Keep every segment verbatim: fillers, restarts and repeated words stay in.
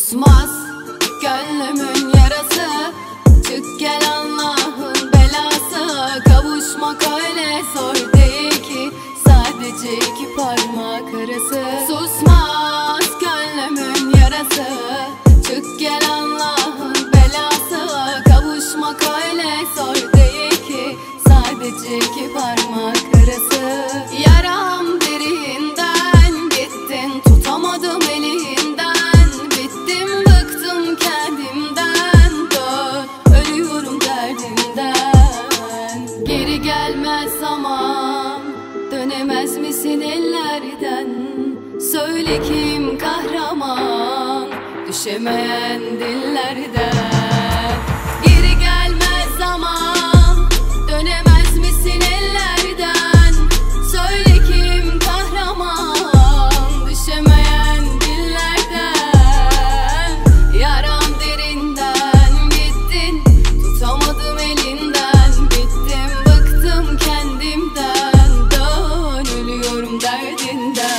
Susmaz gönlümün yarası, çık gel Allah'ın belası. Kavuşmak öyle zor değil ki, sadece iki parmak arası. Susmaz gönlümün yarası, çık gel Allah'ın belası. Kavuşmak öyle zor değil ki, sadece iki parmak arası. Yaram derinden gittin, tutamadım elinden. Bittim bıktım kendimden, dön ölüyorum derdimden. Geri gelmez zaman, dönemez misin ellerden? Söyle kim kahraman, düşemeyen dillerden. Geri gelmez zaman, dönemez misin ellerden? Söyle kim kahraman, düşemeyen dillerden. Yaram derinden gittin, tutamadım elinden. Bittim bıktım kendimden, dön ölüyorum derdinden.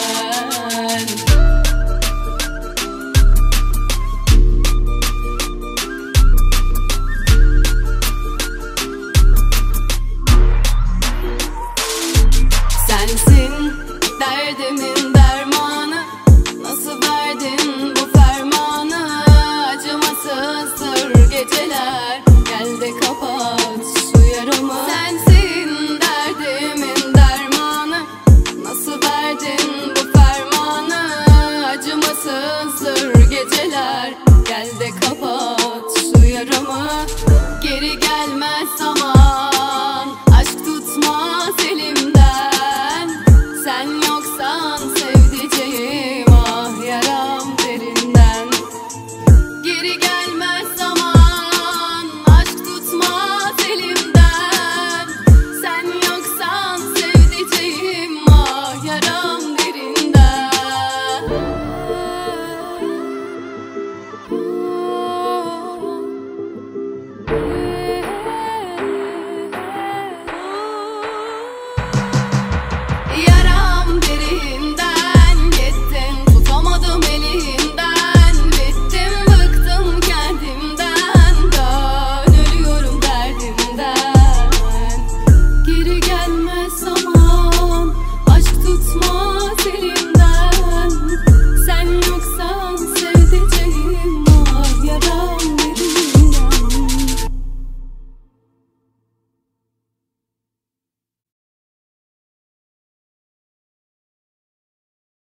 Sensin derdimin dermanı, nasıl verdin bu fermanı? Acımasızdır geceler, gel de kapat şu yaramı. Sensin derdimin dermanı, nasıl verdin bu fermanı? Acımasızdır geceler, gel de kapat şu yaramı. Geri gelmez zaman,